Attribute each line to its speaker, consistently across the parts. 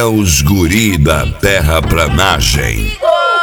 Speaker 1: os guri da terraplanagem.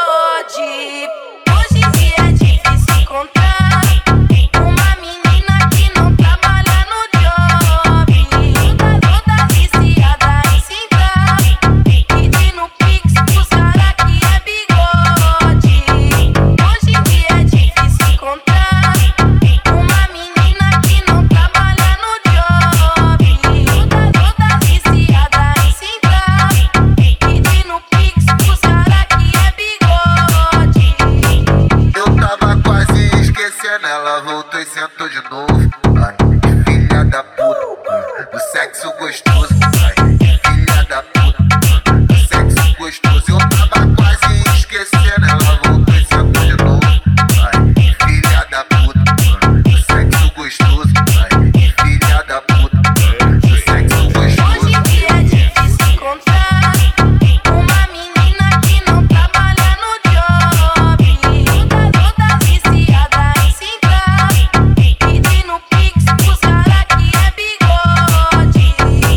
Speaker 2: Hoje em dia é difícil encontrar uma menina que não trabalha no job. Toda viciada em sentar, pedindo pix pros cara que é bigode. Hoje em dia é difícil encontrar uma menina que não trabalha no job. Toda viciada em sentar, pedindo pix pros cara que é bigode.
Speaker 3: Eu tava quase esquecendo, ela voltou e sentou de novo. Ai, que filha da puta, do sexo gostoso. Ai, que filha da puta, do sexo gostoso. Eu tava quase esquecendo, ela voltou e sentou de novo. Ai, que filha da puta, do sexo gostoso. Ai, que filha da puta, do sexo gostoso.
Speaker 2: Hoje em dia é difícil encontrar uma menina que não trabalha no job. Toda viciada em sentar, pedindo pix pros cara que é bigode.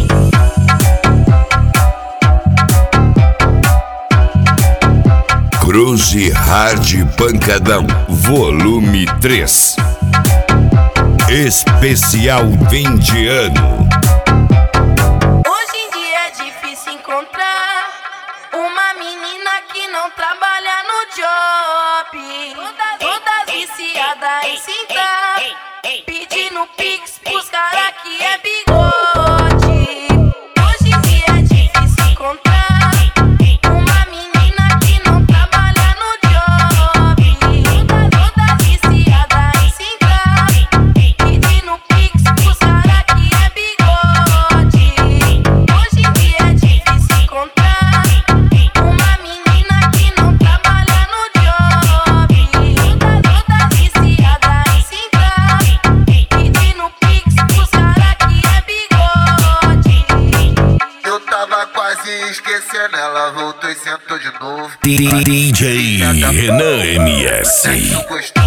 Speaker 1: Cruze Hard Pancadão, volume 3. Especial 20 ano.
Speaker 2: Hoje em dia é difícil encontrar uma menina que não trabalha no job. Toda viciada em sentar, pedindo pix pros cara que é bigode. Hoje em dia é difícil encontrar uma menina que não trabalha no job. Toda viciada em sentar, pedindo pix pros cara que é bigode. Hoje em dia é difícil encontrar uma menina que não trabalha no job. Toda viciada em sentar, pedindo pix pros cara que é bigode.
Speaker 3: Eu tava quase esquecendo, ela voltou e sentou de novo.
Speaker 1: DJ Renan MS.
Speaker 3: Sexo gostoso.